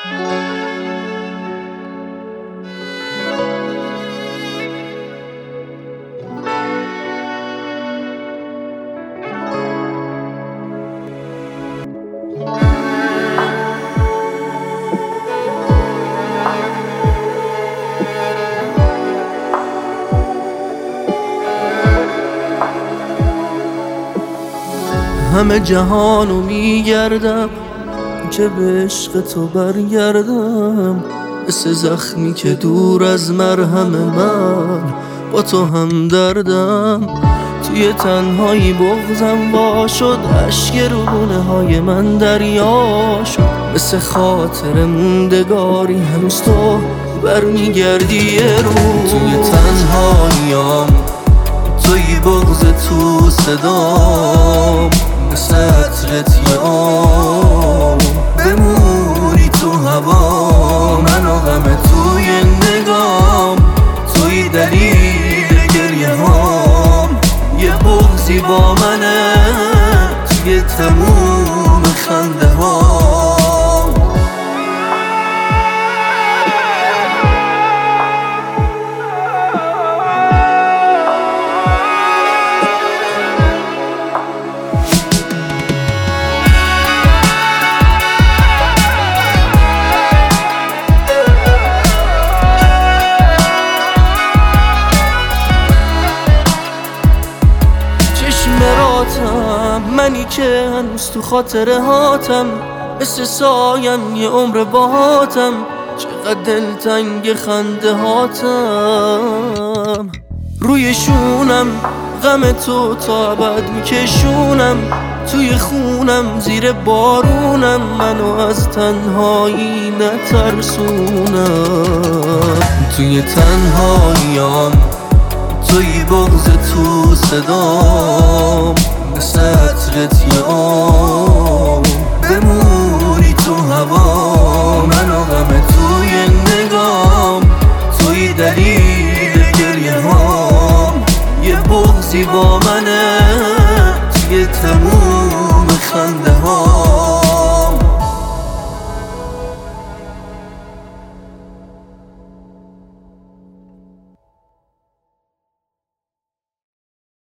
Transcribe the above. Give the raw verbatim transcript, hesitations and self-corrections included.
همه جهانو میگردم که به عشق تو برگردم، مثل زخمی که دور از مرهم من با تو هم دردم. توی تنهایی بغضم وا شد، اشک رونه های من دریا شد، مثل خاطر موندگاری هنوز تو برمیگردی یه رو. توی تنهاییام توی بغض تو صدام، مثل عطرت یه آم بموری تو هوا. من و غم توی نگام، توی دلیل گریه هام، یه بغضی با منه توی تموم خنده ها. منی که هنوز تو خاطره هاتم، مثل سایم یه عمر باهاتم، چقدر دلتنگ خنده هاتم. روی شونم غم تو تا ابد میکشونم، توی خونم زیر بارونم، منو از تنهایی نترسونم. توی تنهاییام توی بغض تو صدام، مثل عطرت یه آم